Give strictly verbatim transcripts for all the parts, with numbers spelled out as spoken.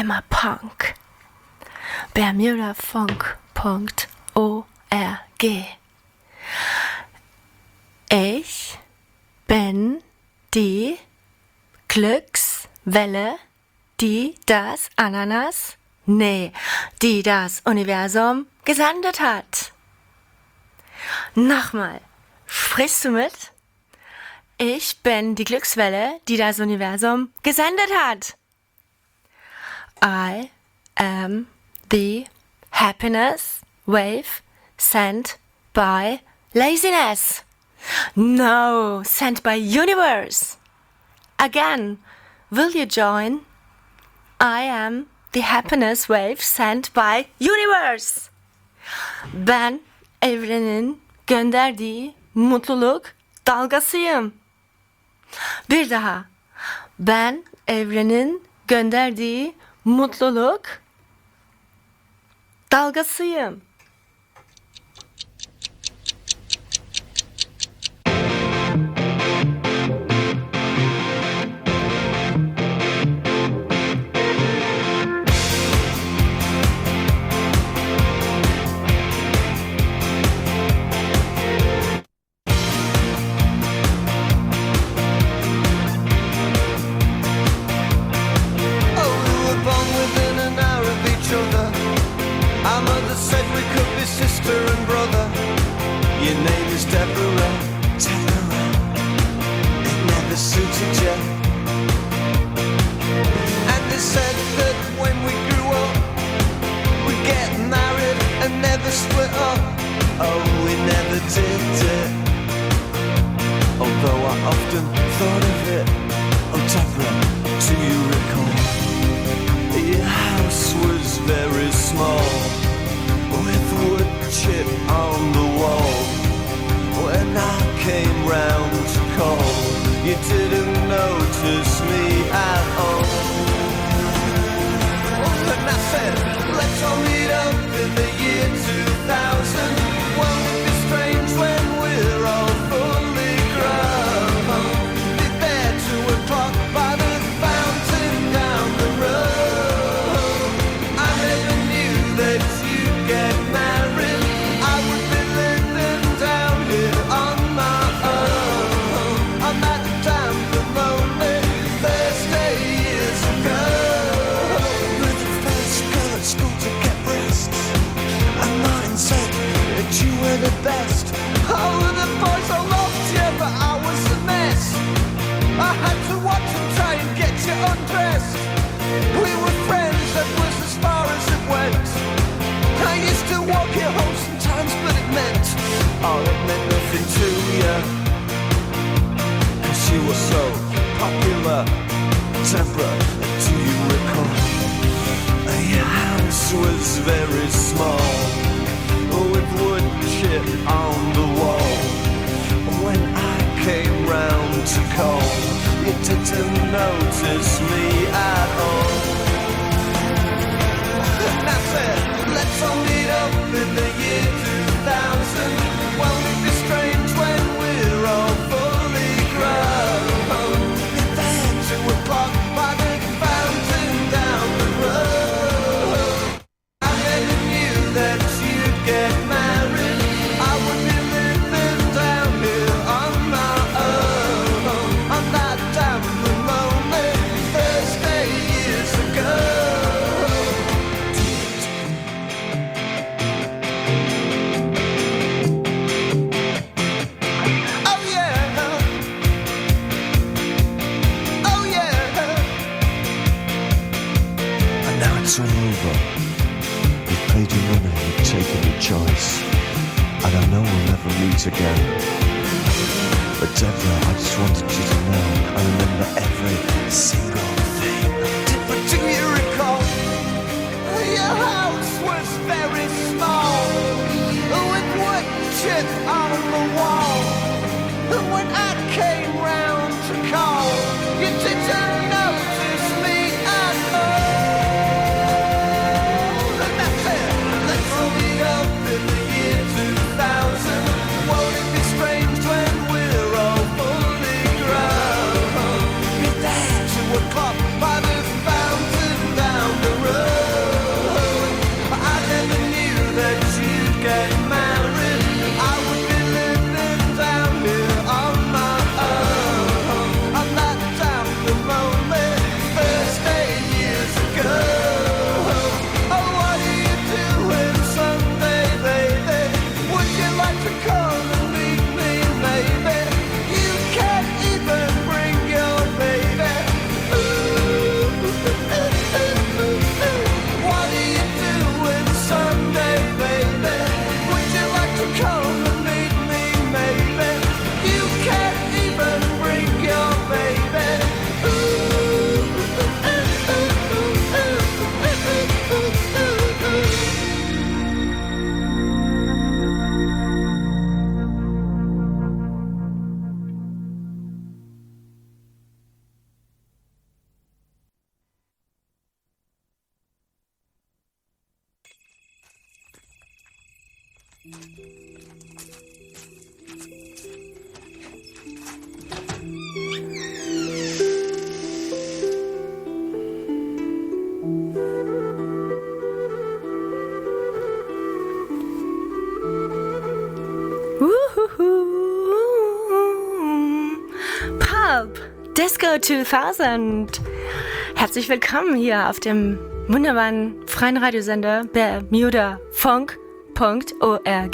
immer Punk. Bermudafunk Punkt org. Ich bin die Glückswelle, die das Ananas, nee, die das Universum gesendet hat. Nochmal, sprichst du mit? Ich bin die Glückswelle, die das Universum gesendet hat. I am the happiness wave sent by laziness. No, sent by universe. Again, will you join? I am the happiness wave sent by universe. Ben evrenin gönderdiği mutluluk dalgasıyım. Bir daha. Ben evrenin gönderdiği mutluluk dalgasıyım. Sister and brother, your name is Deborah. Deborah, it never suited you. And they said that when we grew up, we'd get married and never split up. Oh, we never did it. Although I often thought of it. Oh, Deborah, do you recall? Your house was very small, with wood chip on the wall. When I came round to call, you didn't notice me at all. And I said, let's all meet up in the year two thousand. Won't it be strange when we're all fully grown? Be there two o'clock by the fountain down the road. I never knew that get married, I would be living down here on my own. On that damp and lonely Thursday years ago. We're the first girl at school to get breasts, and Martin said that you were the best. Oh, the boys all loved you, but I was a mess. I had to watch and try and get you undressed. We were friends, that was as far as it went. I used to walk you home sometimes, but it meant, oh, it meant nothing to you, cause you were so popular. Deborah, do you recall? Your house was very small, with wood chip on the wall. When I came round to call, you didn't notice me at all. And I said, let's all meet up in the year two thousand. Won't it be strange when we're all fully grown? Be there two o'clock by the fountain down the road. I never knew that you'd get married. I would be living down here on my own. On that damn and lonely Thursday years ago. It's all over. We've paid your money, we've taken your choice, and I know we'll never meet again. But Deborah, I just wanted you to know I remember every single thing. But do you recall? Your house was very small, with wood chip on the wall. And when I came round to call, you didn't notice me at all. And that's it. Let's all meet up in the year two thousand. Won't it be strange when we're Pop Disco zweitausend. Herzlich willkommen hier auf dem wunderbaren freien Radiosender Bermuda Funk Punkt org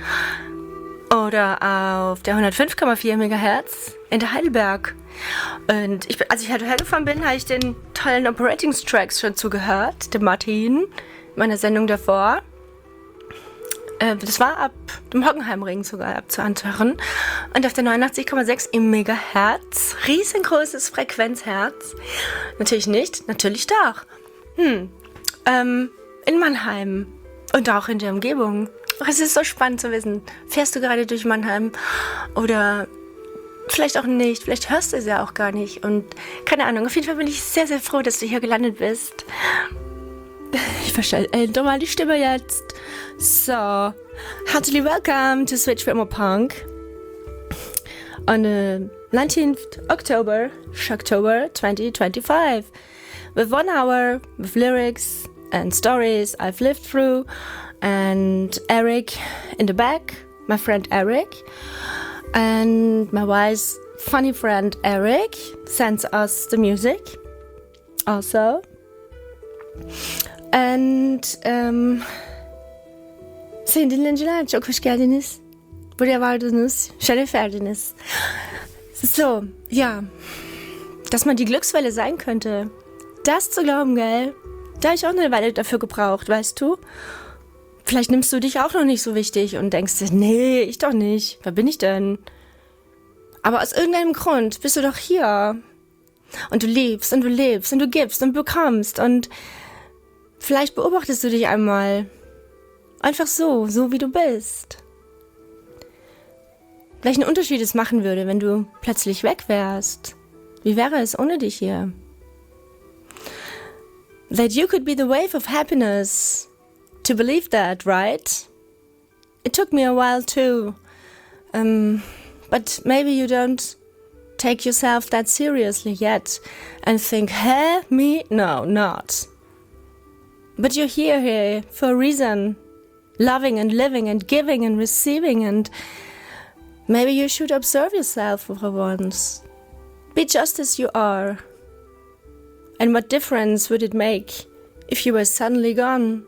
oder auf der hundertfünf Komma vier Megahertz in der Heidelberg. Und ich, als ich halt hergefahren bin, habe ich den tollen Operating-Tracks schon zugehört, dem Martin, meiner Sendung davor. Äh, das war ab dem Hockenheimring sogar abzuhören. Und auf der neunundachtzig Komma sechs im Megahertz, riesengroßes Frequenzherz. Natürlich nicht, natürlich doch. Hm, ähm, in Mannheim und auch in der Umgebung. Es ist so spannend zu wissen, fährst du gerade durch Mannheim oder vielleicht auch nicht, vielleicht hörst du es ja auch gar nicht und keine Ahnung, auf jeden Fall bin ich sehr, sehr froh, dass du hier gelandet bist. Ich verstelle äh, doch mal die Stimme jetzt. So, herzlich welcome to Switch for More Punk on the nineteenth October, Shocktober twenty twenty-five with one hour with lyrics and stories I've lived through and Eric in the back, my friend Eric, and my wise funny friend Eric sends us the music also. And um, sayın dinleyiciler çok hoş geldiniz. Buraya vardınız, şeref verdiniz. So, ja, dass man die Glückswelle sein könnte, das zu glauben, gell? Da habe ich auch eine Weile dafür gebraucht, weißt du? Vielleicht nimmst du dich auch noch nicht so wichtig und denkst dir, nee, ich doch nicht. Wer bin ich denn? Aber aus irgendeinem Grund bist du doch hier. Und du liebst und du lebst und du gibst und bekommst und vielleicht beobachtest du dich einmal. Einfach so, so wie du bist. Welchen Unterschied es machen würde, wenn du plötzlich weg wärst. Wie wäre es ohne dich hier? That you could be the wave of happiness. To believe that, right? It took me a while too. Um, but maybe you don't take yourself that seriously yet and think, huh, me? No, not. But you're here, here for a reason. Loving and living and giving and receiving, and maybe you should observe yourself for once. Be just as you are. And what difference would it make if you were suddenly gone?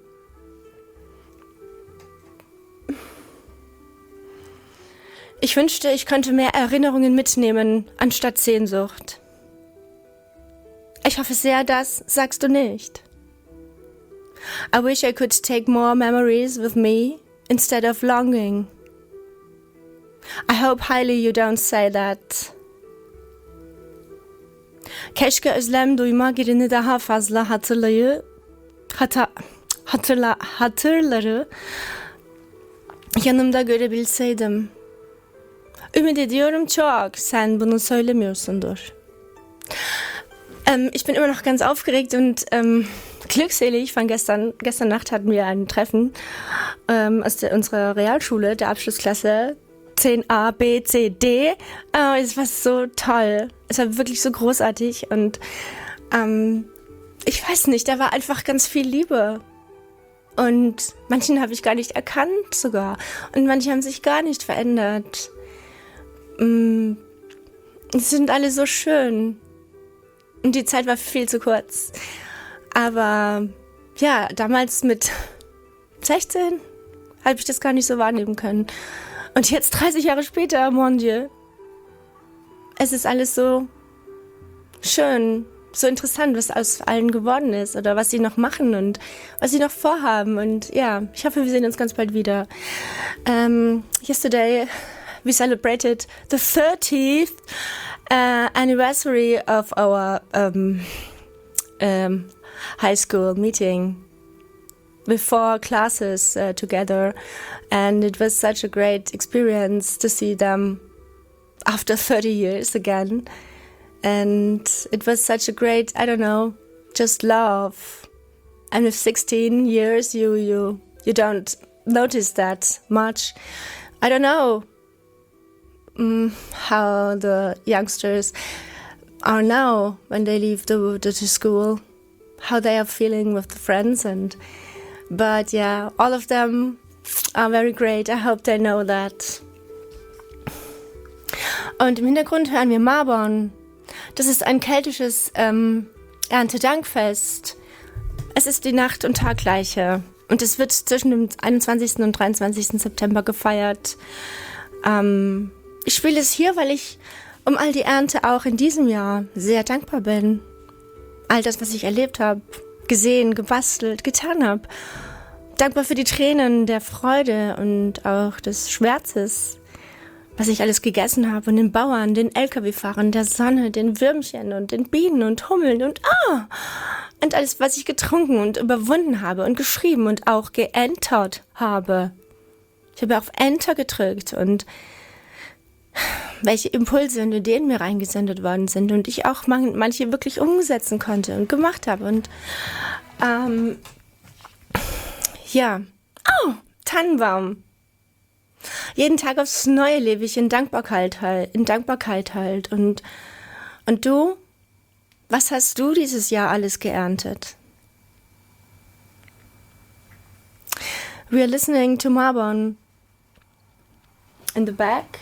Ich wünschte, ich könnte mehr Erinnerungen mitnehmen, anstatt Sehnsucht. Ich hoffe sehr, das sagst du nicht. I wish I could take more memories with me instead of longing. I hope highly you don't say that. Keşke özlem duymak yerini daha fazla hatırlayı, hata, hatırla, hatırları yanımda görebilseydim. Ümit ediyorum çok, sen bunu söylemiyorsundur. Ähm, ich bin immer noch ganz aufgeregt und ähm, glückselig von gestern. Gestern Nacht hatten wir ein Treffen ähm, aus der, unserer Realschule, der Abschlussklasse zehn a, B, C, D. Oh, es war so toll. Es war wirklich so großartig und ähm, ich weiß nicht, da war einfach ganz viel Liebe. Und manchen habe ich gar nicht erkannt sogar. Und manche haben sich gar nicht verändert. Mm, es sind alle so schön. Und die Zeit war viel zu kurz. Aber ja, damals mit sechzehn habe ich das gar nicht so wahrnehmen können. Und jetzt dreißig Jahre später, mon Dieu, es ist alles so schön, so interessant, was aus allen geworden ist oder was sie noch machen und was sie noch vorhaben. Und ja, ich hoffe, wir sehen uns ganz bald wieder. Um, yesterday we celebrated the thirtieth uh, anniversary of our um, um, high school meeting with four classes uh, together, and it was such a great experience to see them after thirty years again. And it was such a great, I don't know, just love. And with sixteen years, you you you don't noticed that much. I don't know um, how the youngsters are now when they leave the, the, the school, how they are feeling with the friends, and but yeah, all of them are very great. I hope they know that. Und im Hintergrund hören wir Marbon. Das ist ein keltisches ähm, Erntedankfest. Es ist die Nacht- und Taggleiche. Und es wird zwischen dem einundzwanzigsten und dreiundzwanzigsten September gefeiert. Ähm, ich spiele es hier, weil ich um all die Ernte auch in diesem Jahr sehr dankbar bin. All das, was ich erlebt habe, gesehen, gebastelt, getan habe. Dankbar für die Tränen der Freude und auch des Schmerzes, was ich alles gegessen habe, und den Bauern, den L K W-Fahrern, der Sonne, den Würmchen und den Bienen und Hummeln und ah, und alles, was ich getrunken und überwunden habe und geschrieben und auch geentert habe. Ich habe auf Enter gedrückt und welche Impulse und Ideen mir reingesendet worden sind und ich auch man, manche wirklich umsetzen konnte und gemacht habe. Und ähm, ja, oh, Tannenbaum. Jeden Tag aufs Neue lebe ich in Dankbarkeit halt, in Dankbarkeit halt. Und, und du, was hast du dieses Jahr alles geerntet? We are listening to Marbon in the back.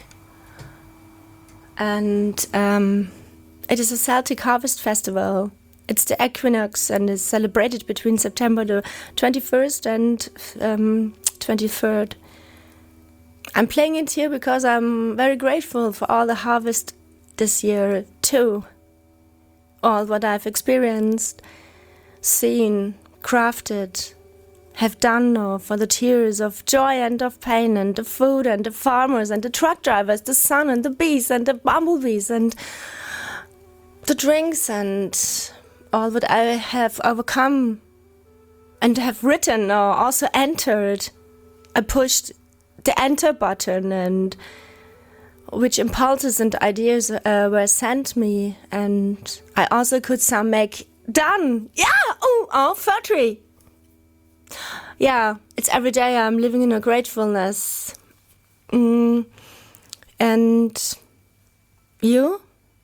And um, it is a Celtic Harvest Festival. It's the equinox and is celebrated between September the twenty-first and um, twenty-third. I'm playing it here because I'm very grateful for all the harvest this year too. All what I've experienced, seen, crafted, have done now for the tears of joy and of pain, and the food and the farmers and the truck drivers, the sun and the bees and the bumblebees and the drinks and all what I have overcome and have written or also entered. I pushed the enter button, and which impulses and ideas uh, were sent me, and I also could some make done. Yeah, oh, oh, thirty. Yeah, it's every day I'm living in a gratefulness. Mm. And you?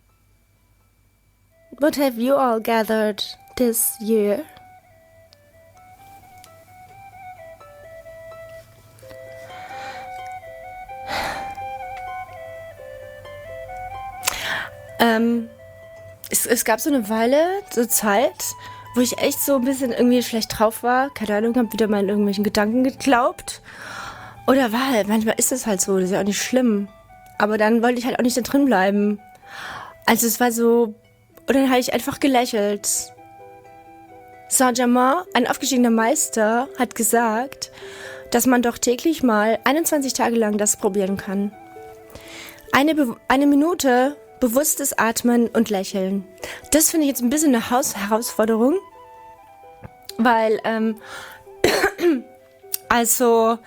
What have you all gathered this year? Ähm, es, es gab so eine Weile, so Zeit, wo ich echt so ein bisschen irgendwie schlecht drauf war. Keine Ahnung, hab wieder mal in irgendwelchen Gedanken geglaubt. Oder war halt, manchmal ist das halt so, das ist ja auch nicht schlimm. Aber dann wollte ich halt auch nicht da drin bleiben. Also es war so, und dann habe ich einfach gelächelt. Saint-Germain, ein aufgestiegener Meister, hat gesagt, dass man doch täglich mal einundzwanzig Tage lang das probieren kann. Eine, Be- eine Minute bewusstes Atmen und Lächeln. Das finde ich jetzt ein bisschen eine Haus- Herausforderung, weil, ähm, also,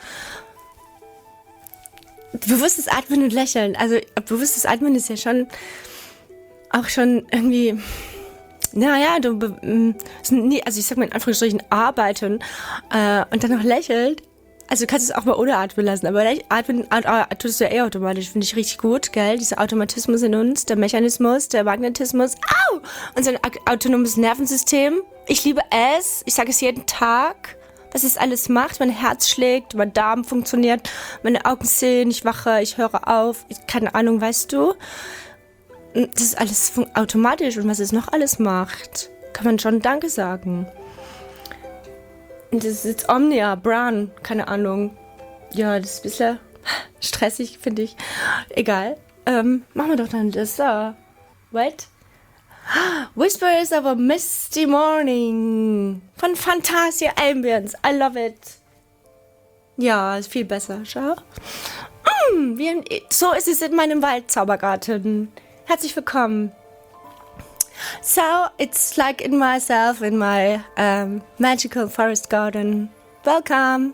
bewusstes Atmen und Lächeln, also bewusstes Atmen ist ja schon, auch schon irgendwie, naja, du, also ich sag mal in Anführungsstrichen arbeiten äh, und dann noch lächelt. Also du kannst es auch mal ohne Atmen lassen, aber Atmen tust du ja eh automatisch, finde ich richtig gut, gell? Dieser Automatismus in uns, der Mechanismus, der Magnetismus, au! Unser autonomes Nervensystem. Ich liebe es, ich sage es jeden Tag, was es alles macht. Mein Herz schlägt, mein Darm funktioniert, meine Augen sehen, ich wache, ich höre auf, ich, keine Ahnung, weißt du? Das ist alles automatisch, und was es noch alles macht, kann man schon Danke sagen. Das ist jetzt Omnia, Bran, keine Ahnung. Ja, das ist ein bisschen stressig, finde ich. Egal. Ähm, machen wir doch dann das da. Wait. Whispers of a Misty Morning von Fantasia Ambience. I love it. Ja, ist viel besser. Schau. Mm, wie ein, so ist es in meinem Waldzaubergarten. Herzlich willkommen. So, it's like in myself, in my um, magical forest garden. Welcome!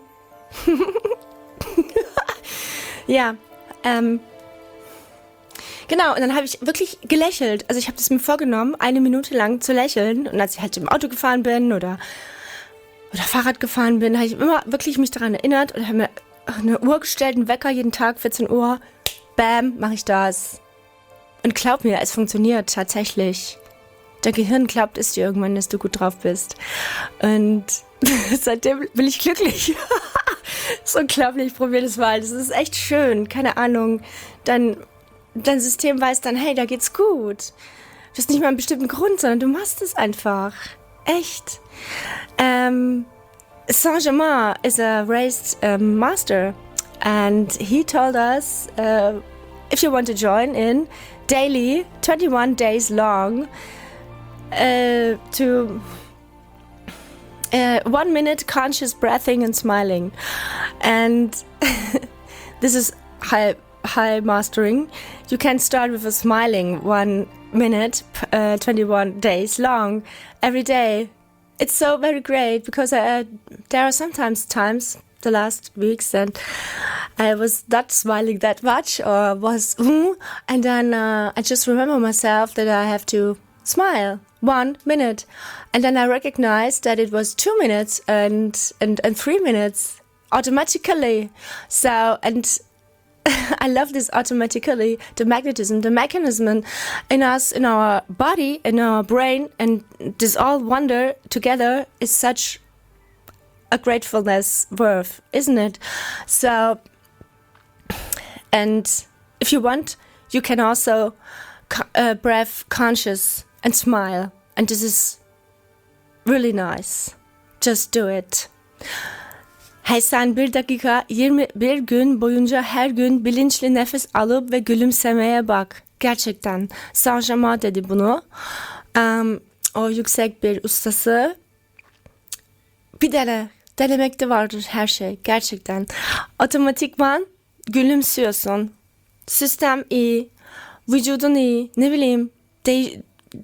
Ja, ähm, genau, und dann habe ich wirklich gelächelt. Also ich habe das mir vorgenommen, eine Minute lang zu lächeln. Und als ich halt im Auto gefahren bin oder oder Fahrrad gefahren bin, habe ich immer wirklich mich daran erinnert und habe mir eine Uhr gestellt, einen Wecker jeden Tag, vierzehn Uhr. Bam, mache ich das. Und glaub mir, es funktioniert tatsächlich. Dein Gehirn glaubt es dir irgendwann, dass du gut drauf bist. Und seitdem bin ich glücklich. Das ist unglaublich, probier das mal. Das ist echt schön, keine Ahnung. Dein, dein System weiß dann, hey, da geht's gut. Du hast nicht mal einen bestimmten Grund, sondern du machst es einfach. Echt. Um, Saint-Germain is a raised um, master. And he told us, uh, if you want to join in, daily, twenty-one days long, uh, to uh, one minute conscious breathing and smiling. And this is high, high mastering. You can start with a smiling one minute, uh, twenty-one days long, every day. It's so very great because uh, there are sometimes times, the last weeks, that I was not smiling that much or was, mm, and then uh, I just remember myself that I have to smile one minute, and then I recognized that it was two minutes and and, and three minutes automatically. So, and I love this automatically, the magnetism, the mechanism in us, in our body, in our brain, and this all wonder together is such a gratefulness worth, isn't it? So, and if you want, you can also uh, breath conscious and smile, and this is really nice. Just do it. Hey, sen bir dakika yirmi bir gün boyunca her gün bilinçli nefes alıp ve gülümsemeye bak. Gerçekten. Saint-Germain dedi bunu. Um, o yüksek bir ustası. Bir dene. Denemekte vardır her şey. Gerçekten. Otomatikman gülümsüyorsun. Sistem iyi. Vücudun iyi. Ne bileyim. De-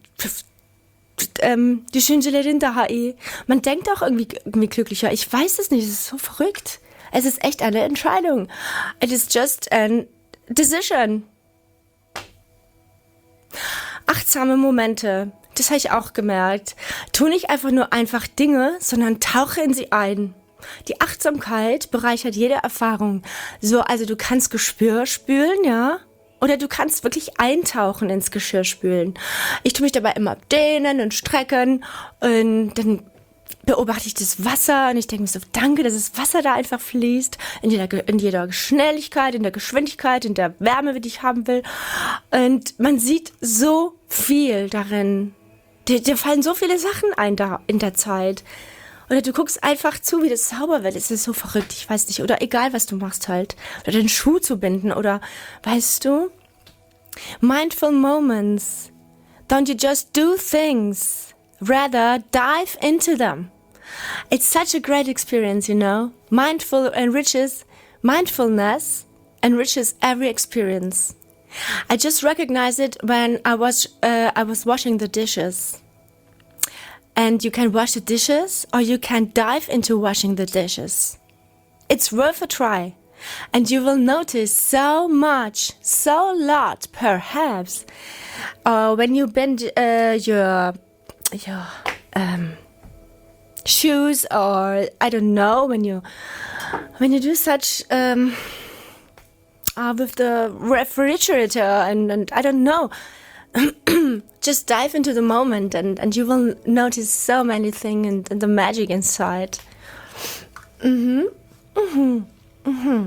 Ähm, Düşüncelerin daha iyi. Man denkt auch irgendwie, irgendwie glücklicher. Ich weiß es nicht, es ist so verrückt. Es ist echt eine Entscheidung. It is just a decision. Achtsame Momente, das habe ich auch gemerkt. Tu nicht einfach nur einfach Dinge, sondern tauche in sie ein. Die Achtsamkeit bereichert jede Erfahrung. So, also du kannst Geschirr spülen, ja? Oder du kannst wirklich eintauchen ins Geschirrspülen. Ich tue mich dabei immer dehnen und strecken und dann beobachte ich das Wasser und ich denke mir so, danke, dass das Wasser da einfach fließt, in jeder, in jeder Schnelligkeit, in der Geschwindigkeit, in der Wärme, die ich haben will. Und man sieht so viel darin. Dir, dir fallen so viele Sachen ein da in der Zeit. Oder du guckst einfach zu, wie das sauber wird. Es ist so verrückt, ich weiß nicht. Oder egal, was du machst halt. Oder den Schuh zu binden. Oder, weißt du, mindful moments. Don't you just do things. Rather, dive into them. It's such a great experience, you know. Mindful enriches, mindfulness enriches every experience. I just recognized it when I was, uh, I was washing the dishes. And you can wash the dishes or you can dive into washing the dishes. It's worth a try. And you will notice so much, so lot, perhaps, uh, when you bend uh, your, your um, shoes or, I don't know, when you, when you do such, um, uh, with the refrigerator and, and I don't know, just dive into the moment and, and you will notice so many things and, and the magic inside. Mhm. Mhm. Mhm.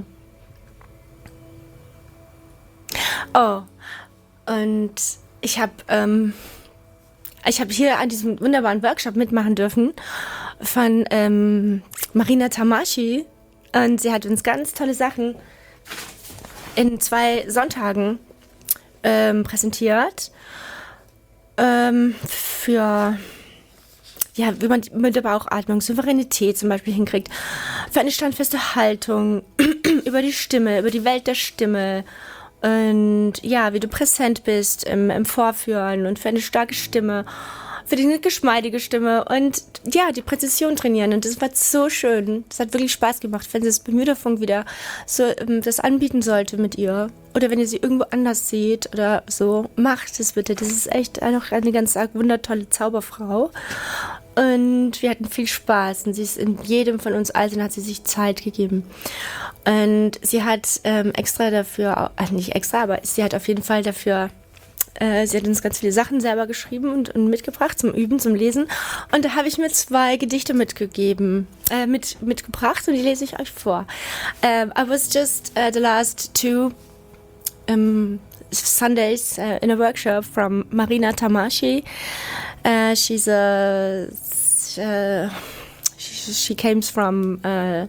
Oh, und ich habe ähm, ich habe hier an diesem wunderbaren Workshop mitmachen dürfen von ähm, Marina Tamasi und sie hat uns ganz tolle Sachen in zwei Sonntagen ähm, präsentiert. Ähm, für, ja, wie man mit der Bauchatmung Souveränität zum Beispiel hinkriegt, für eine standfeste Haltung, über die Stimme, über die Welt der Stimme und ja, wie du präsent bist im, im Vorführen und für eine starke Stimme, für die geschmeidige Stimme und ja, die Präzision trainieren und das war so schön. Das hat wirklich Spaß gemacht, wenn sie das Bermuda-Funk wieder so ähm, das anbieten sollte mit ihr oder wenn ihr sie irgendwo anders seht oder so, macht es bitte. Das ist echt noch eine ganz wundertolle Zauberfrau Und wir hatten viel Spaß. Und sie ist in jedem von uns Alten hat sie sich Zeit gegeben. Und sie hat ähm, extra dafür, äh, nicht extra, aber sie hat auf jeden Fall dafür, äh, sie hat uns ganz viele Sachen selber geschrieben und, und mitgebracht zum Üben, zum Lesen. Und da habe ich mir zwei Gedichte mitgegeben, äh, mit, mitgebracht und die lese ich euch vor. Um, I was just uh, the last two um, Sundays uh, in a workshop from Marina Tamashi. Uh, she's a uh, she, she came from uh,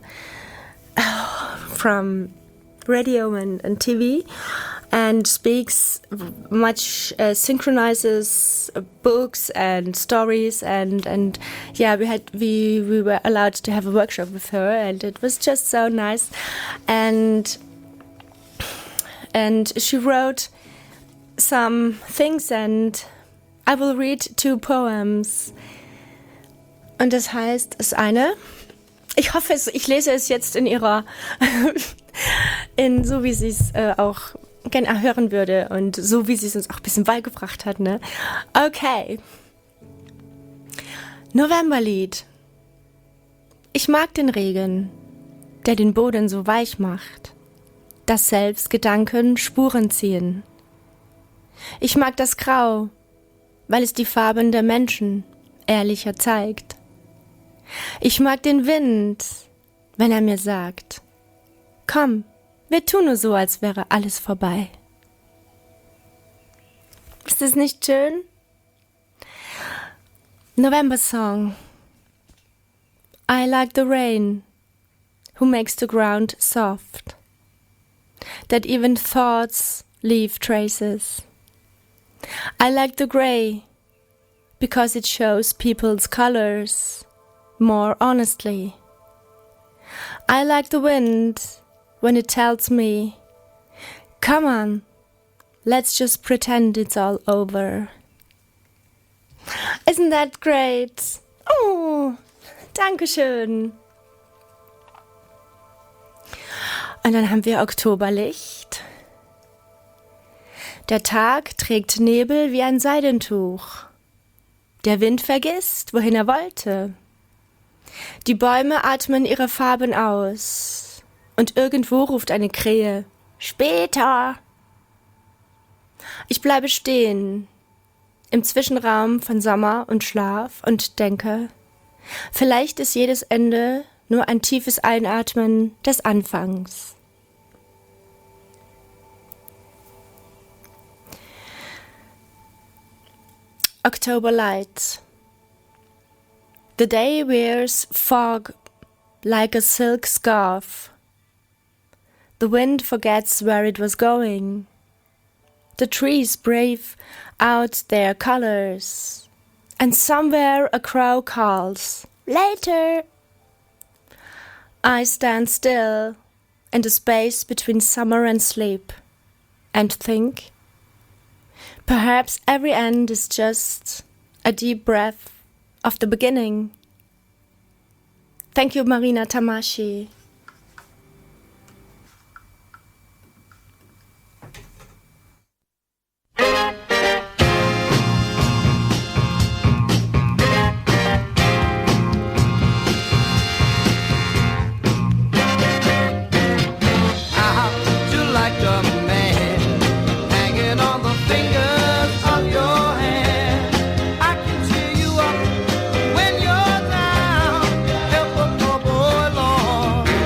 from radio and, and T V and speaks much, uh, synchronizes books and stories and and yeah, we had we we were allowed to have a workshop with her and it was just so nice and and she wrote some things and I will read two poems. Und das heißt, das eine, ich hoffe, es, ich lese es jetzt in ihrer, in so wie sie es äh, auch gerne hören würde und so wie sie es uns auch ein bisschen beigebracht hat, ne? Okay. Novemberlied. Ich mag den Regen, der den Boden so weich macht, dass selbst Gedanken Spuren ziehen. Ich mag das Grau, weil es die Farben der Menschen ehrlicher zeigt. Ich mag den Wind, wenn er mir sagt, komm, wir tun nur so, als wäre alles vorbei. Ist das nicht schön? November Song. I like the rain, who makes the ground soft, that even thoughts leave traces. I like the gray, because it shows people's colors more honestly. I like the wind when it tells me, come on, let's just pretend it's all over. Isn't that great? Oh, Dankeschön. Und dann haben wir Oktoberlicht. Der Tag trägt Nebel wie ein Seidentuch. Der Wind vergisst, wohin er wollte. Die Bäume atmen ihre Farben aus. Und irgendwo ruft eine Krähe, später. Ich bleibe stehen, im Zwischenraum von Sommer und Schlaf und denke, vielleicht ist jedes Ende nur ein tiefes Einatmen des Anfangs. October light. The day wears fog like a silk scarf. The wind forgets where it was going. The trees breathe out their colors. And somewhere a crow calls, later. I stand still in the space between summer and sleep and think, perhaps every end is just a deep breath of the beginning. Thank you, Marina Tamashi. When you're down, help a poor boy, Lord.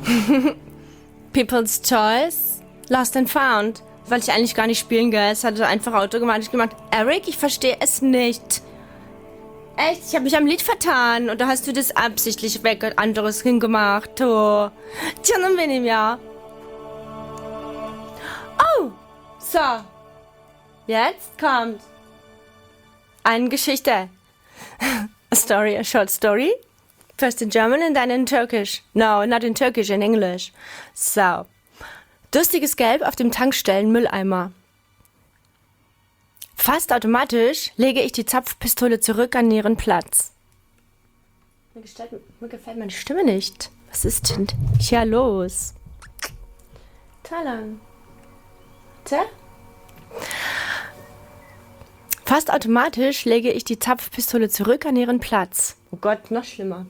People's Choice, Lost and Found. Wollte ich eigentlich gar nicht spielen, gell? Es hatte einfach automatisch gemacht. Eric, ich verstehe es nicht. Echt? Ich habe mich am Lied vertan. Und da hast du das absichtlich weg und anderes hingemacht. Oh. Tja, dann bin ich ja. Oh. So. Jetzt kommt eine Geschichte. A story, a short story. First in German and then in Turkish. No, not in Turkish, in English. So. Durstiges Gelb auf dem Tankstellen-Mülleimer. Fast automatisch lege ich die Zapfpistole zurück an ihren Platz. Mir, gestellt, mir gefällt meine Stimme nicht. Was ist denn hier los? Talang. Warte. Fast automatisch lege ich die Zapfpistole zurück an ihren Platz. Oh Gott, noch schlimmer.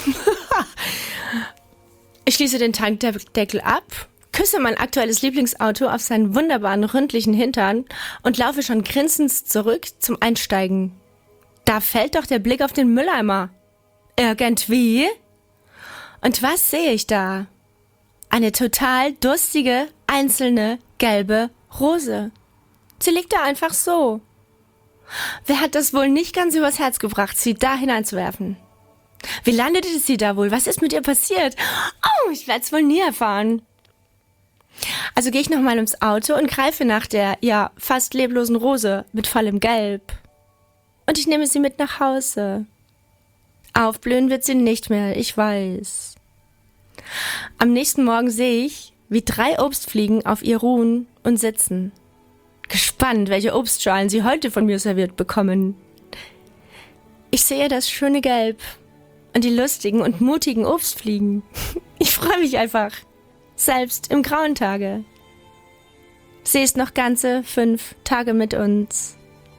Ich schließe den Tankdeckel ab, küsse mein aktuelles Lieblingsauto auf seinen wunderbaren ründlichen Hintern und laufe schon grinsend zurück zum Einsteigen. Da fällt doch der Blick auf den Mülleimer. Irgendwie. Und was sehe ich da? Eine total durstige, einzelne, gelbe Rose. Sie liegt da einfach so. Wer hat das wohl nicht ganz übers Herz gebracht, sie da hineinzuwerfen? Wie landete sie da wohl? Was ist mit ihr passiert? Oh, ich werde es wohl nie erfahren. Also gehe ich nochmal ums Auto und greife nach der, ja, fast leblosen Rose mit vollem Gelb. Und ich nehme sie mit nach Hause. Aufblühen wird sie nicht mehr, ich weiß. Am nächsten Morgen sehe ich, wie drei Obstfliegen auf ihr ruhen und sitzen. Gespannt, welche Obstschalen sie heute von mir serviert bekommen. Ich sehe das schöne Gelb und die lustigen und mutigen Obstfliegen. Ich freue mich einfach. Selbst im grauen Tage. Sie ist noch ganze fünf Tage mit uns.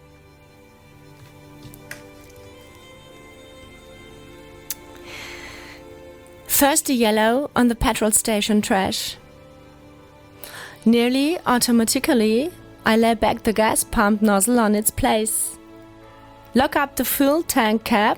First the yellow on the petrol station trash. Nearly automatically, I lay back the gas pump nozzle on its place. Lock up the fuel tank cap.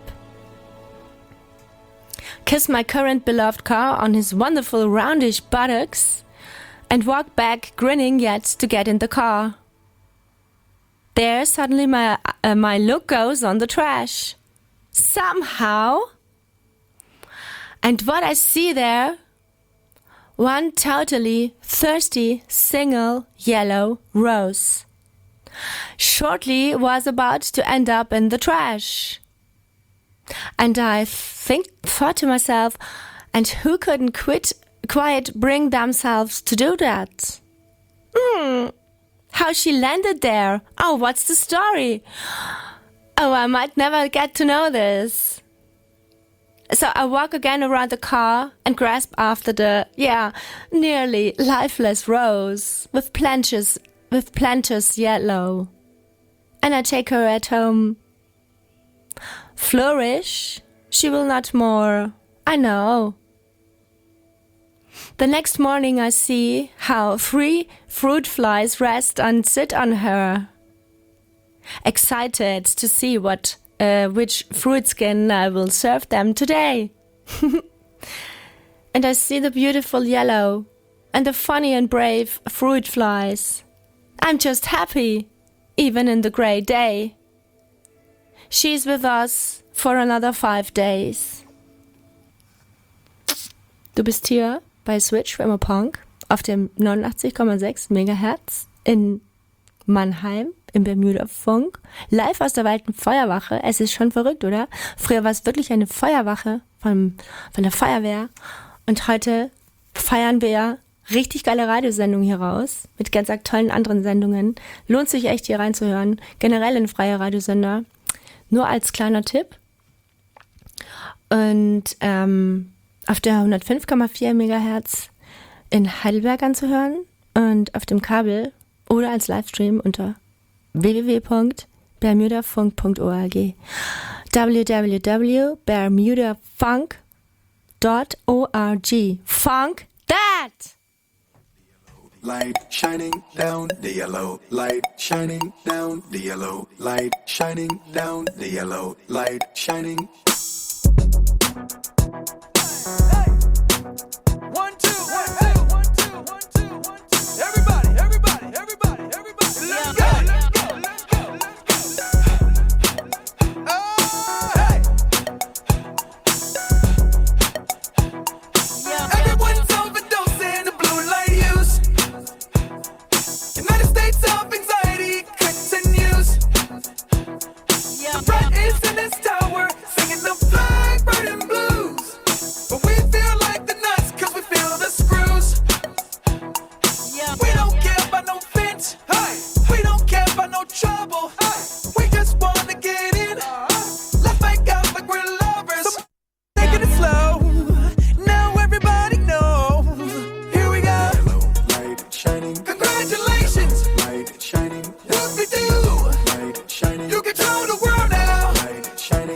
Kiss my current beloved car on his wonderful roundish buttocks and walk back grinning yet to get in the car. There suddenly my, uh, my look goes on the trash. Somehow. And what I see there, one totally thirsty single yellow rose. Shortly was about to end up in the trash. And I think, thought to myself, and who couldn't quit, quite bring themselves to do that? Hmm, how she landed there? Oh, what's the story? Oh, I might never get to know this. So I walk again around the car and grasp after the, yeah, nearly lifeless rose with planches, with planches yellow. And I take her at home. Flourish, she will not more, I know. The next morning I see how three fruit flies rest and sit on her. Excited to see what, uh, which fruit skin I will serve them today. And I see the beautiful yellow and the funny and brave fruit flies. I'm just happy, even in the grey day. She's with us for another five days. Du bist hier bei Switch für Immer Punk auf dem neunundachtzig Komma sechs Megahertz in Mannheim im Bermuda Funk. Live aus der Walten Feuerwache. Es ist schon verrückt, oder? Früher war es wirklich eine Feuerwache von, von der Feuerwehr. Und heute feiern wir richtig geile Radiosendungen hier raus. Mit ganz tollen anderen Sendungen. Lohnt sich echt hier reinzuhören. Generell ein freier Radiosender. Nur als kleiner Tipp. Und ähm, auf der hundertfünf Komma vier Megahertz in Heidelberg anzuhören und auf dem Kabel oder als Livestream unter w w w punkt bermudafunk punkt org w w w w punkt bermudafunk punkt org Funk that! Light shining down the yellow light shining down the yellow light shining down the yellow light shining. One, two.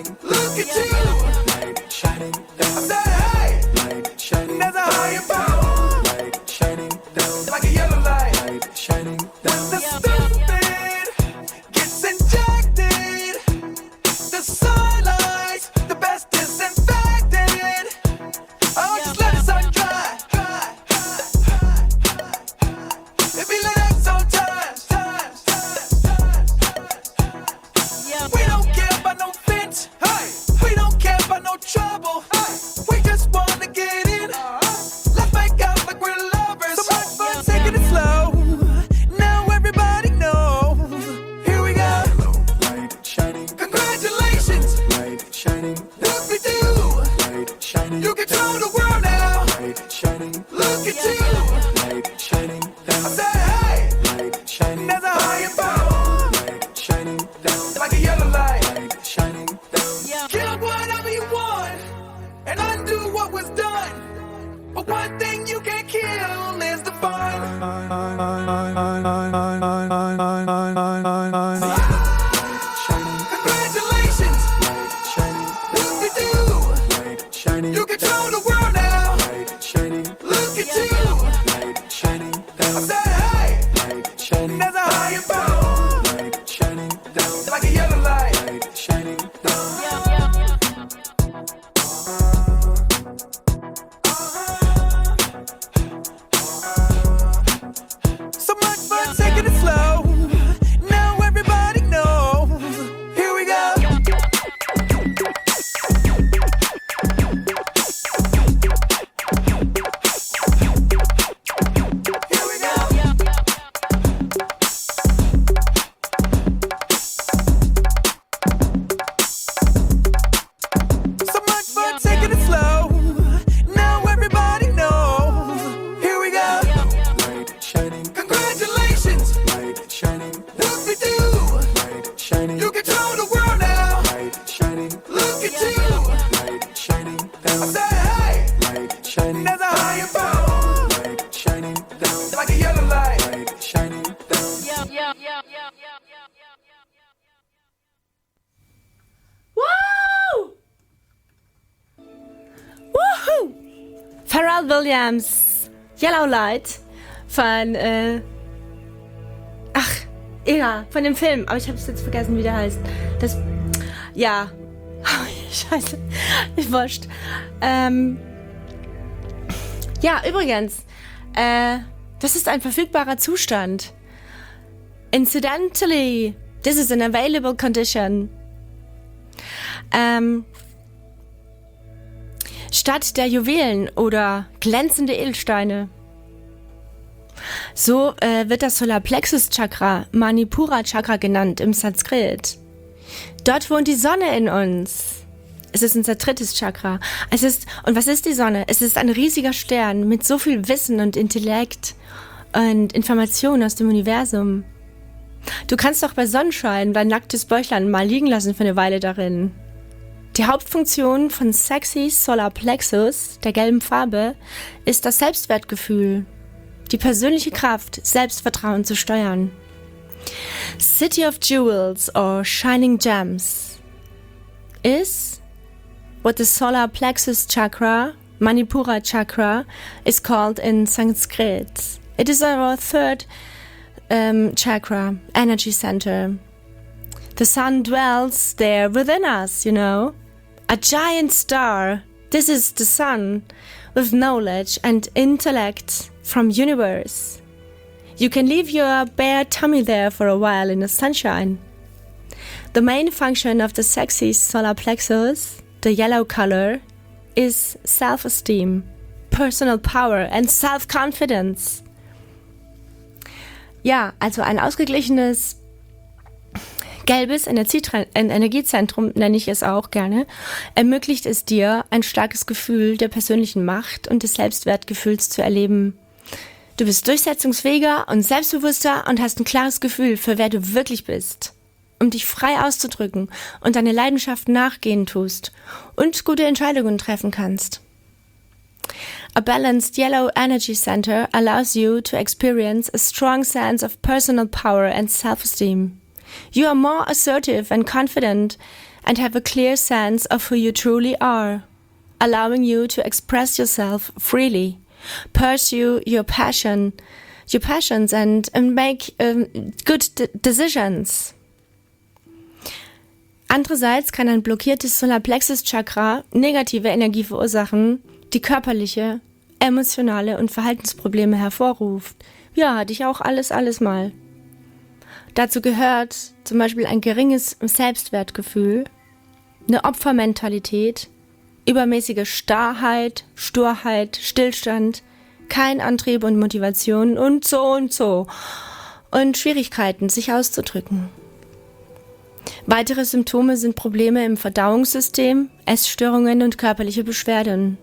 shining. Look at you. Light shining down. I said, hey. Light shining. There's a higher power. Light shining down. Like a yellow light. Light shining down. The stupid gets injected. The sunlight, the best disinfected. Oh, just let the sun dry. Dry. It be like that sometimes. Times, times, times. We don't care about no fence. Hey, we don't care about no trouble. Hey, we just wanna get in. Let's make out like we're lovers. So much fun taking it slow. Now everybody knows. Here we go. Yellow light shining. Congratulations. Light shining. Look at you. Light shining. You control the world now. Light shining. Look at you. Light shining I down. said, hey. Light shining. There's a higher power. Light shining down. Like a yellow light. Light shining down. Kill whatever you want and undo what was done. But one thing you can't kill is the fun. Congratulations. Light shining. Look at you. Light shining. You control the world now. Light shining. Look at you. Light shining I down. said, hey. Light shining. There's a higher power. Light shining down. Like a yellow light. Light shining down. So much fun taking it slow. Now everybody knows. Here we go. Here we go. So much fun taking it slow. Now everybody knows. Here we go. Light shining. Congratulations. Light shining. Look at you. Light shining. You control the world now. Light shining. Look at you. Light shining I down. said, hey. Light shining. There's a higher power. Light shining down. Like a yellow light. Light shining down. Wow! Woohoo! Pharrell Williams, Yellow Light von, äh, ach, ja, von dem Film, aber ich habe es jetzt vergessen, wie der heißt. Das, ja, scheiße, ist wurscht. Ähm, ja, übrigens, äh, das ist ein verfügbarer Zustand. Incidentally, this is an available condition. Ähm, statt der Juwelen oder glänzende Edelsteine. So äh, wird das Solarplexus-Chakra Manipura-Chakra genannt im Sanskrit. Dort wohnt die Sonne in uns. Es ist unser drittes Chakra. Es ist, und was ist die Sonne? Es ist ein riesiger Stern mit so viel Wissen und Intellekt und Informationen aus dem Universum. Du kannst doch bei Sonnenschein dein nacktes Bäuchlein mal liegen lassen für eine Weile darin. Die Hauptfunktion von Sexy Solar Plexus, der gelben Farbe, ist das Selbstwertgefühl, die persönliche Kraft, Selbstvertrauen zu steuern. City of Jewels or Shining Gems is what the Solar Plexus Chakra, Manipura Chakra, is called in Sanskrit. It is our third um, chakra, energy center. The sun dwells there within us, you know. A giant star. This is the sun with knowledge and intellect from universe. You can leave your bare tummy there for a while in the sunshine. The main function of the sexy solar plexus, the yellow color, is self-esteem, personal power and self-confidence. Ja, also ein ausgeglichenes gelbes Energietre- Energiezentrum, nenne ich es auch gerne, ermöglicht es dir, ein starkes Gefühl der persönlichen Macht und des Selbstwertgefühls zu erleben. Du bist durchsetzungsfähiger und selbstbewusster und hast ein klares Gefühl, für wer du wirklich bist, um dich frei auszudrücken und deine Leidenschaften nachgehen tust und gute Entscheidungen treffen kannst. A balanced yellow energy center allows you to experience a strong sense of personal power and self-esteem. You are more assertive and confident and have a clear sense of who you truly are, allowing you to express yourself freely, pursue your passion, your passions and, and make um, good de- decisions. Andererseits kann ein blockiertes Solarplexus-Chakra negative Energie verursachen, die körperliche, emotionale und Verhaltensprobleme hervorruft. Ja, hatte ich auch alles, alles mal. Dazu gehört zum Beispiel ein geringes Selbstwertgefühl, eine Opfermentalität, übermäßige Starrheit, Sturheit, Stillstand, kein Antrieb und Motivation und so und so. Und Schwierigkeiten, sich auszudrücken. Weitere Symptome sind Probleme im Verdauungssystem, Essstörungen und körperliche Beschwerden.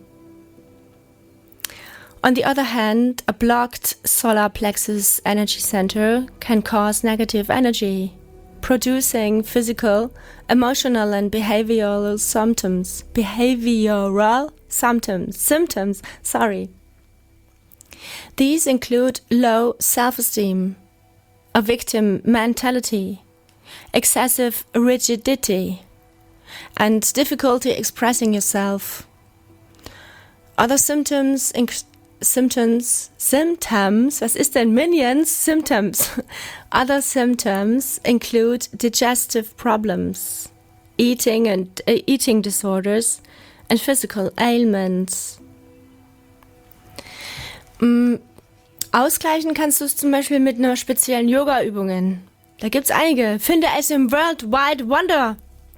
On the other hand, a blocked solar plexus energy center can cause negative energy, producing physical, emotional and behavioral symptoms. Behavioral symptoms. Symptoms, sorry. These include low self-esteem, a victim mentality, excessive rigidity, and difficulty expressing yourself. Other symptoms, inc- symptoms, symptoms, was ist denn Minions? Symptoms. Other symptoms include digestive problems, eating and uh, eating disorders, and physical ailments. Mm, ausgleichen kannst du es zum Beispiel mit einer speziellen Yoga-Übungen. Da gibt's einige. Finde es im World Wide Wonder.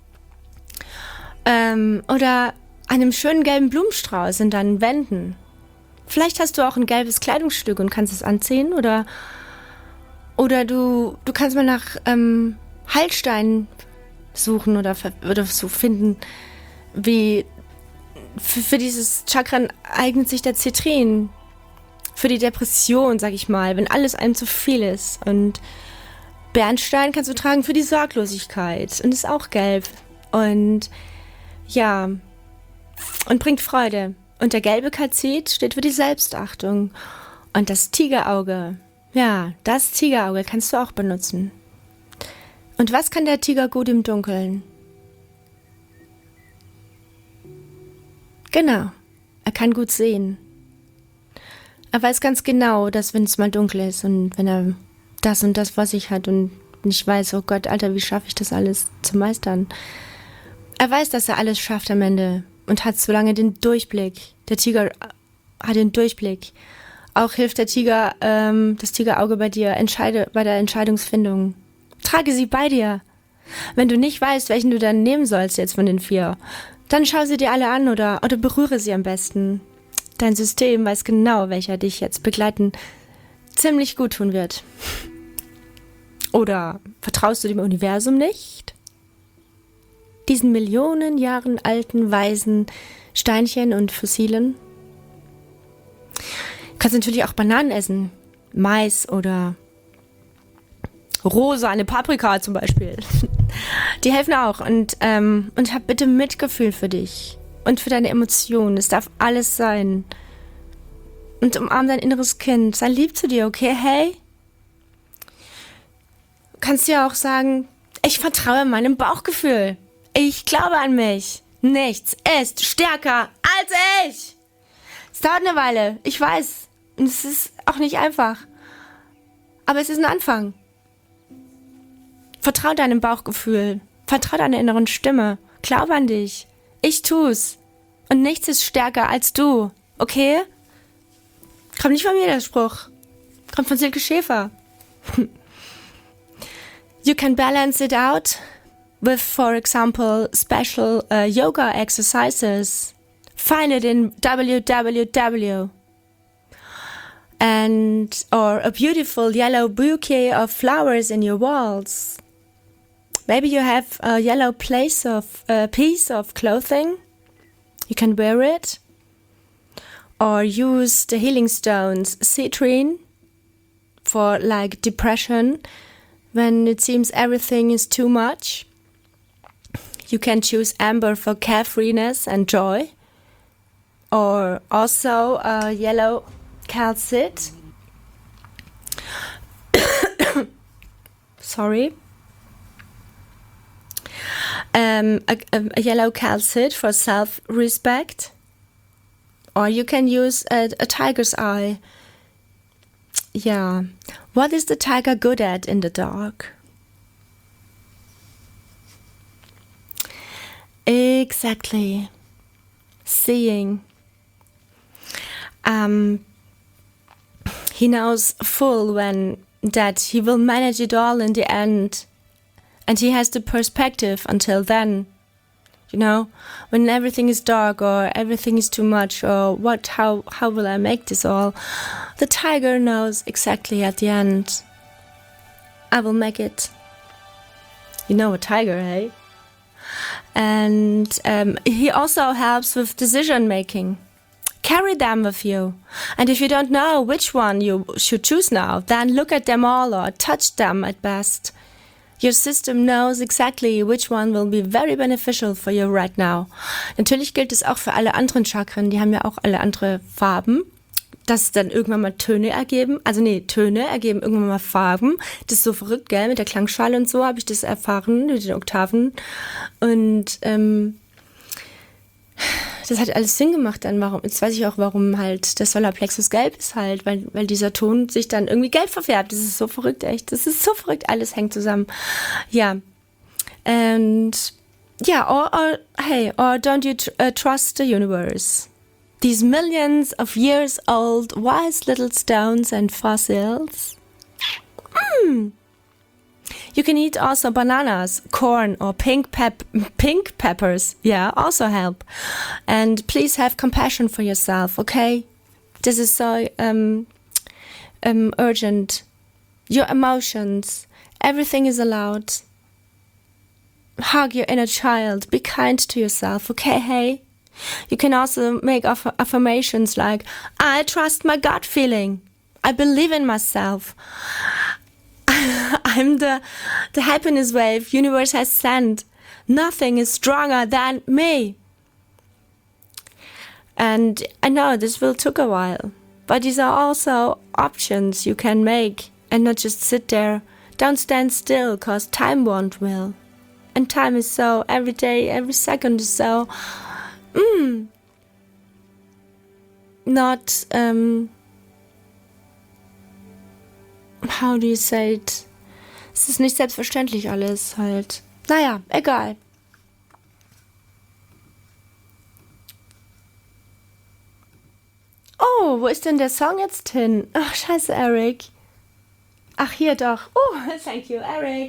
Ähm, oder einem schönen gelben Blumenstrauß in deinen Wänden. Vielleicht hast du auch ein gelbes Kleidungsstück und kannst es anziehen. Oder, oder du, du kannst mal nach ähm, Heilsteinen suchen oder, oder so finden, wie für, für dieses Chakra eignet sich der Zitrin. Für die Depression, sag ich mal, wenn alles einem zu viel ist. Und Bernstein kannst du tragen für die Sorglosigkeit und ist auch gelb. Und ja, und bringt Freude. Und der gelbe Kalzit steht für die Selbstachtung. Und das Tigerauge, ja, das Tigerauge kannst du auch benutzen. Und was kann der Tiger gut im Dunkeln? Genau, er kann gut sehen. Er weiß ganz genau, dass wenn es mal dunkel ist und wenn er das und das vor sich hat und nicht weiß, oh Gott, Alter, wie schaffe ich das alles zu meistern? Er weiß, dass er alles schafft am Ende und hat so lange den Durchblick. Der Tiger hat den Durchblick. Auch hilft der Tiger, ähm, das Tigerauge bei dir entscheide, bei der Entscheidungsfindung. Trage sie bei dir. Wenn du nicht weißt, welchen du dann nehmen sollst jetzt von den vier, dann schau sie dir alle an oder, oder berühre sie am besten. Dein System weiß genau, welcher dich jetzt begleiten ziemlich gut tun wird. Oder vertraust du dem Universum nicht? Diesen Millionen Jahren alten, weisen Steinchen und Fossilen? Du kannst natürlich auch Bananen essen. Mais oder rosa, eine Paprika zum Beispiel. Die helfen auch. Und, ähm, und hab bitte Mitgefühl für dich. Und für deine Emotionen. Es darf alles sein. Und umarm dein inneres Kind. Sei lieb zu dir, okay? Hey? Du kannst dir auch sagen, ich vertraue meinem Bauchgefühl. Ich glaube an mich. Nichts ist stärker als ich. Es dauert eine Weile. Ich weiß. Und es ist auch nicht einfach. Aber es ist ein Anfang. Vertrau deinem Bauchgefühl. Vertrau deiner inneren Stimme. Glaub an dich. Ich tu's. Und nichts ist stärker als du. Okay? Kommt nicht von mir, der Spruch. Kommt von Silke Schäfer. You can balance it out with, for example, special uh, yoga exercises. Find it in w w w. And, or a beautiful yellow bouquet of flowers in your walls. Maybe you have a yellow place of, uh, piece of clothing. You can wear it. Or use the healing stones citrine for like depression when it seems everything is too much. You can choose amber for carefreeness and joy. Or also a yellow calcite. Sorry. Um, a, a, a yellow calcite for self-respect. Or you can use a, a tiger's eye. Yeah. What is the tiger good at in the dark? Exactly. Seeing. Um, he knows full when that he will manage it all in the end. And he has the perspective until then. You know, when everything is dark or everything is too much or what, how, how will I make this all? The tiger knows exactly at the end. I will make it. You know a tiger, eh? And um, he also helps with decision making. Carry them with you. And if you don't know which one you should choose now, then look at them all or touch them at best. Your system knows exactly which one will be very beneficial for you right now. Natürlich gilt es auch für alle anderen Chakren, die haben ja auch alle andere Farben, dass dann irgendwann mal Töne ergeben, also nee, Töne ergeben irgendwann mal Farben. Das ist so verrückt, gell, mit der Klangschale und so habe ich das erfahren, mit den Oktaven. Und ähm, das hat alles Sinn gemacht dann, warum, jetzt weiß ich auch, warum halt der Solarplexus gelb ist halt, weil, weil dieser Ton sich dann irgendwie gelb verfärbt. Das ist so verrückt, echt. Das ist so verrückt, alles hängt zusammen. Ja. And, yeah, or, or, hey, or don't you tr- uh, trust the universe? These millions of years old wise little stones and fossils. Mm. You can eat also bananas, corn, or pink pep pink peppers. Yeah, also help. And please have compassion for yourself, okay? This is so um, um, urgent. Your emotions, everything is allowed. Hug your inner child. Be kind to yourself, okay? Hey. You can also make aff- affirmations like, I trust my gut feeling. I believe in myself. I'm the, the happiness wave universe has sent. Nothing is stronger than me. And I know this will take a while, but these are also options you can make and not just sit there. Don't stand still, cause time won't will. And time is so, every day, every second is so, mm, not, um, how do you say it? Es ist nicht selbstverständlich alles halt. Naja, egal. Oh, wo ist denn der Song jetzt hin? Ach, scheiße, Eric. Ach, hier doch. Oh, thank you, Eric.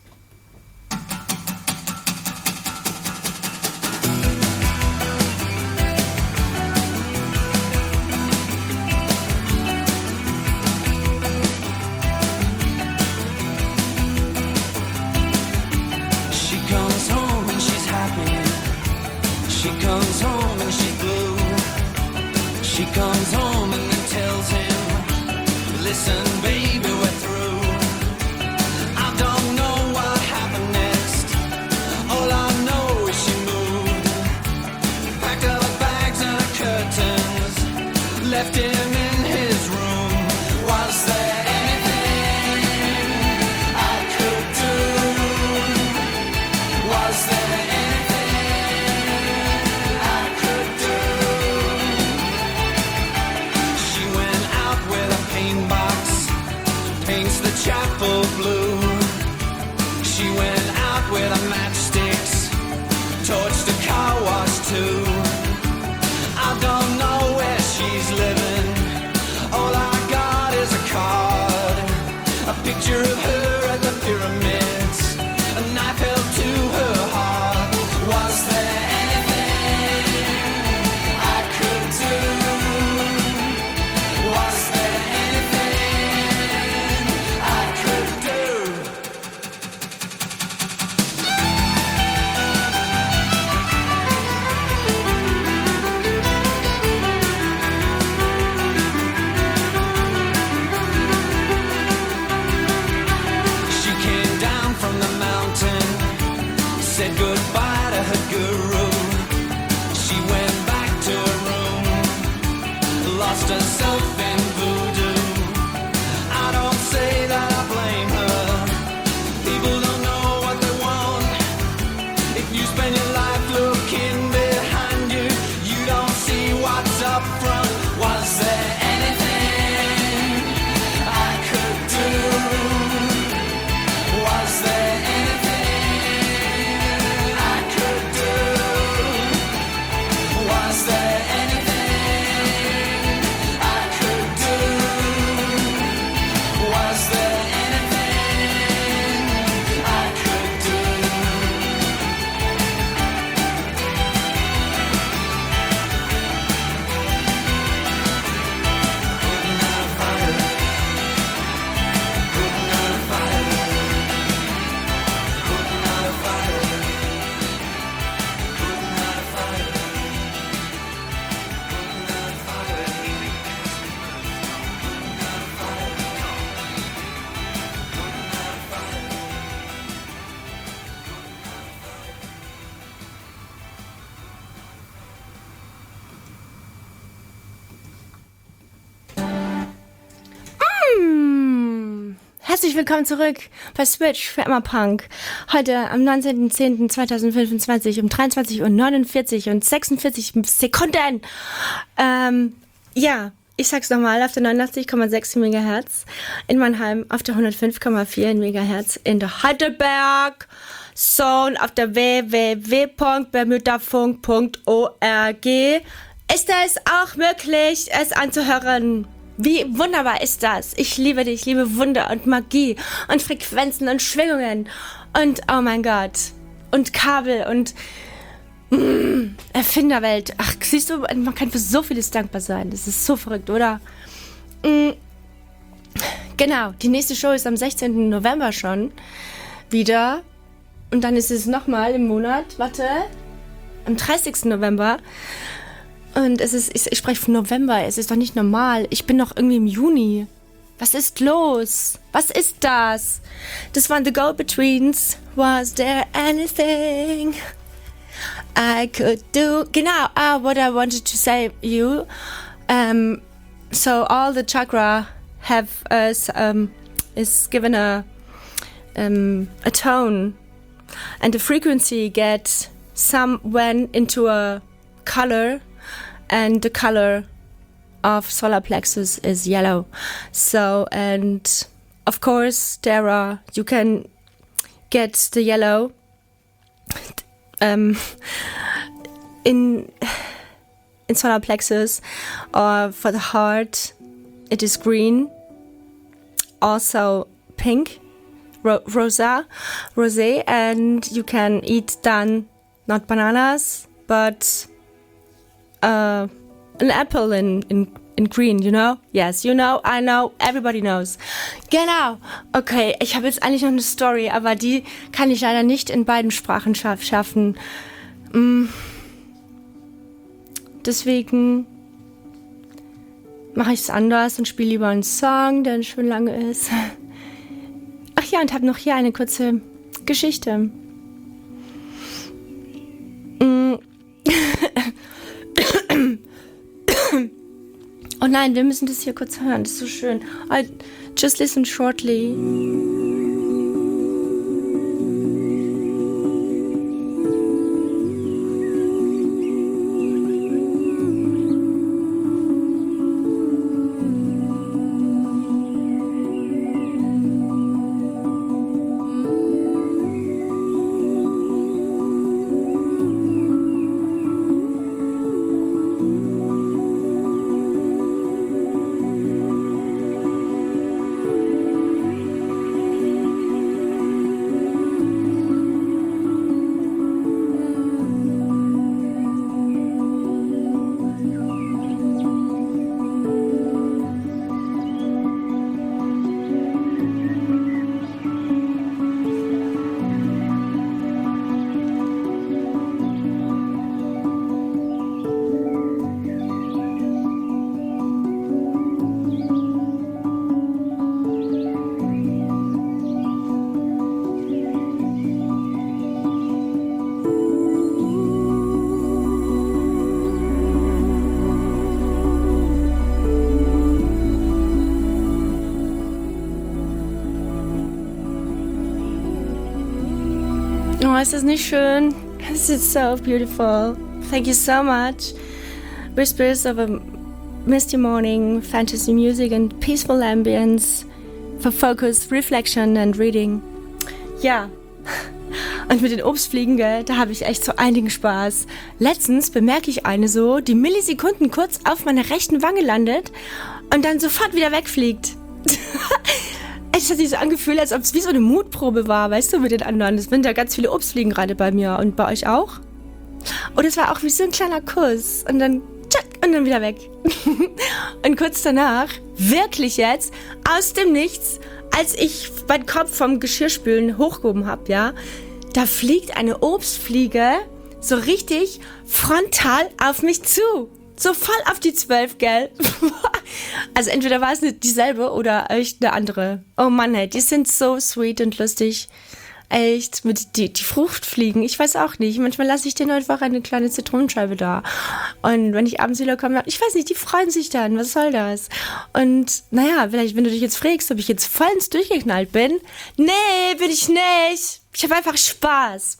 She comes home and she's blue. She comes home and then tells him, listen baby, we're through. I don't know what happened next. All I know is she moved. Packed up her bags and her curtains. Left him in his room. Was there anything I could do? Was there chapel blue. She went out with her matchsticks, torched the car wash too. I don't know where she's living. All I got is a card, a picture of her at the pyramids, a knife held to her heart. Was there anything I could do? Was there said goodbye to her guru. She went back to her room, lost herself in voodoo. I don't say that I blame her. People don't know what they want. If Herzlich willkommen zurück bei Switch für Emma Punk. Heute am neunzehnten zehnten zweitausendfünfundzwanzig um dreiundzwanzig Uhr neunundvierzig und sechsundvierzig Sekunden. Ähm, ja, ich sag's nochmal, auf der neunundachtzig Komma sechs Megahertz in Mannheim, auf der hundertfünf Komma vier Megahertz in der Heidelberg, so und auf der w w w punkt bermudafunk punkt org ist es auch möglich, es anzuhören. Wie wunderbar ist das? Ich liebe dich, ich liebe Wunder und Magie und Frequenzen und Schwingungen und oh mein Gott und Kabel und mm, Erfinderwelt. Ach, siehst du, man kann für so vieles dankbar sein. Das ist so verrückt, oder? Mm, genau, die nächste Show ist am sechzehnten November schon wieder und dann ist es nochmal im Monat, warte, am dreißigsten November. Und es ist, ich, ich spreche von November, es ist doch nicht normal. Ich bin doch irgendwie im Juni. Was ist los? Was ist das? Das waren The Go-Betweens. Was there anything I could do? Genau, ah, what I wanted to say you. Um, so all the chakra have us, um, is given a, um, a tone. And the frequency gets some when into a color. And the color of solar plexus is yellow. So, and of course, there are, you can get the yellow um, in in solar plexus, or for the heart, it is green, also pink, ro- rosa, rosé, and you can eat then not bananas, but Uh, an apple in, in, in green, you know? Yes, you know, I know, everybody knows. Genau. Okay, ich habe jetzt eigentlich noch eine Story, aber die kann ich leider nicht in beiden Sprachen schaff, schaffen. Mm. Deswegen mache ich es anders und spiele lieber einen Song, der schön lange ist. Ach ja, und habe noch hier eine kurze Geschichte. Mm. Oh nein, wir müssen das hier kurz hören. Das ist so schön. I just listen shortly. Oh, ist das nicht schön? This is so beautiful. Thank you so much. Whispers of a misty morning, fantasy music and peaceful ambience for focus, reflection and reading. Ja, und mit den Obstfliegen, gell, da habe ich echt so einigen Spaß. Letztens bemerke ich eine so, die Millisekunden kurz auf meiner rechten Wange landet und dann sofort wieder wegfliegt. Es hat sich so angefühlt, als ob es wie so eine Mutprobe war, weißt du, mit den anderen. Es sind ja ganz viele Obstfliegen gerade bei mir und bei euch auch. Und es war auch wie so ein kleiner Kuss und dann tschack, und dann wieder weg. Und kurz danach, wirklich jetzt, aus dem Nichts, als ich meinen Kopf vom Geschirrspülen hochgehoben habe, ja, da fliegt eine Obstfliege so richtig frontal auf mich zu. So voll auf die zwölf, gell? Also entweder war es nicht dieselbe oder echt eine andere. Oh Mann, hey, die sind so sweet und lustig. echt mit die, die Fruchtfliegen. Ich weiß auch nicht. Manchmal lasse ich denen einfach eine kleine Zitronenscheibe da. Und wenn ich abends wieder komme, ich weiß nicht, die freuen sich dann. Was soll das? Und naja, vielleicht, wenn du dich jetzt fragst, ob ich jetzt vollends durchgeknallt bin. Nee, bin ich nicht. Ich habe einfach Spaß.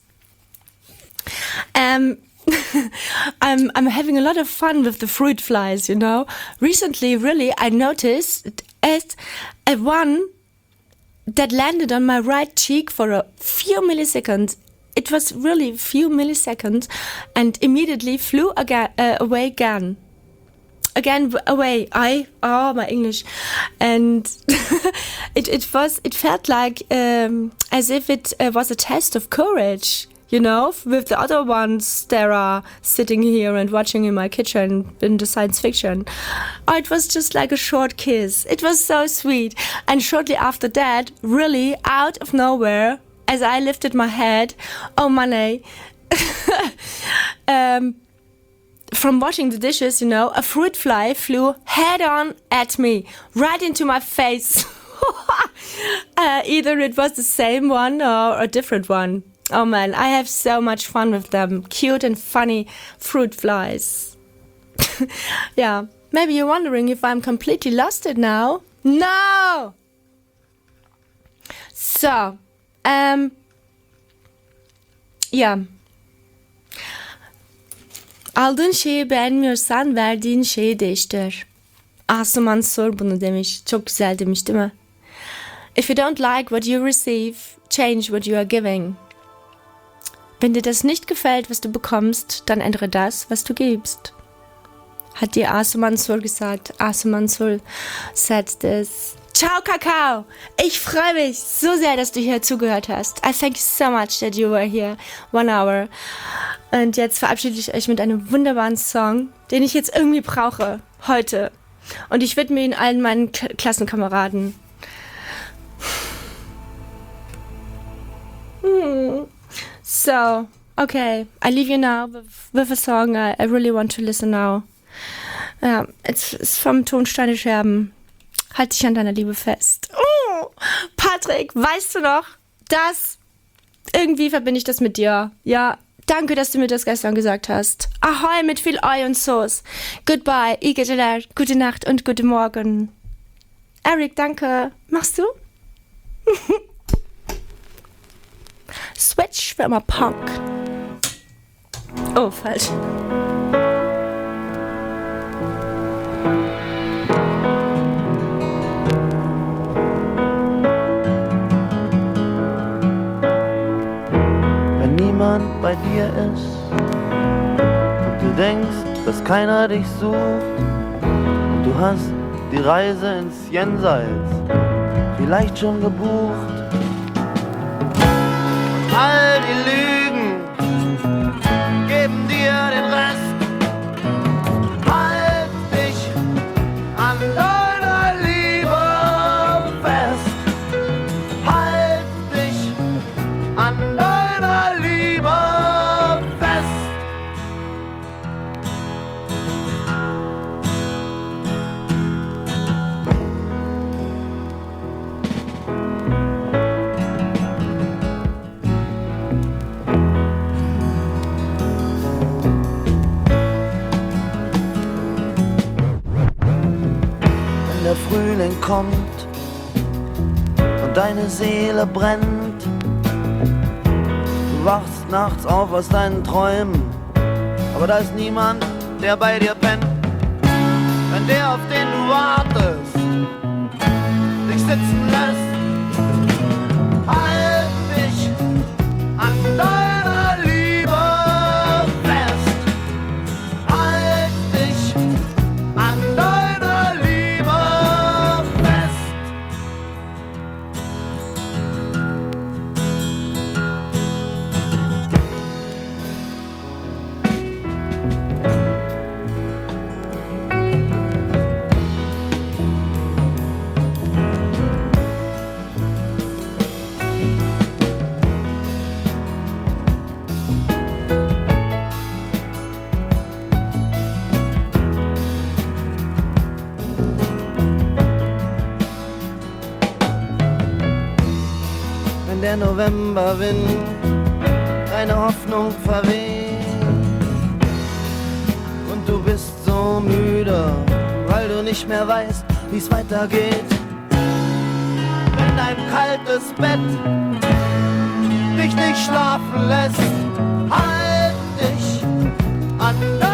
Ähm, I'm, I'm having a lot of fun with the fruit flies, you know. Recently, really, I noticed as a one that landed on my right cheek for a few milliseconds. It was really a few milliseconds and immediately flew aga- uh, away again. Again away. I oh my English, and it it was it felt like um, as if it uh, was a test of courage. You know, with the other ones that are sitting here and watching in my kitchen in the science fiction. Oh, it was just like a short kiss. It was so sweet. And shortly after that, really out of nowhere, as I lifted my head, oh money, um, from washing the dishes, you know, a fruit fly flew head on at me, right into my face. uh, either it was the same one or a different one. Oh man, I have so much fun with them. Cute and funny fruit flies. Yeah, maybe you're wondering if I'm completely lost it now. No! So, um, yeah. Aldığın şeyi beğenmiyorsan verdiğin şeyi değiştir. Asuman Sor bunu demiş. Çok güzel demiş değil mi? If you don't like what you receive, change what you are giving. Wenn dir das nicht gefällt, was du bekommst, dann ändere das, was du gibst. Hat dir Asuman Sor gesagt. Asuman Sor said this. Ciao, Kakao! Ich freue mich so sehr, dass du hier zugehört hast. I thank you so much that you were here one hour. Und jetzt verabschiede ich euch mit einem wunderbaren Song, den ich jetzt irgendwie brauche, heute. Und ich widme ihn allen meinen K- Klassenkameraden. Hmm. So, okay, I leave you now with, with a song I, I really want to listen now. Ja, it's, it's vom Tonsteine Scherben. Halt dich an deiner Liebe fest. Oh, Patrick, weißt du noch, das, irgendwie verbinde ich das mit dir. Ja, danke, dass du mir das gestern gesagt hast. Ahoi mit viel Ei und Sauce. Goodbye, Igedeler, gute Nacht und guten Morgen. Eric, danke. Machst du? Switch für immer Punk. Oh, falsch. Wenn niemand bei dir ist und du denkst, dass keiner dich sucht und du hast die Reise ins Jenseits vielleicht schon gebucht. All die Lügen geben dir den Rest. Halt dich an deiner Liebe fest. Halt dich an deiner Liebe fest. Der Frühling kommt und deine Seele brennt. Du wachst nachts auf aus deinen Träumen, aber da ist niemand, der bei dir pennt. Wenn der, auf den du wartest, dich sitzen lässt, halt dich an deiner Liebe fest. Halt dich an deiner Liebe fest. Novemberwind deine Hoffnung verweht. Und du bist so müde, weil du nicht mehr weißt, wie's weitergeht. Wenn dein kaltes Bett dich nicht schlafen lässt, halt dich an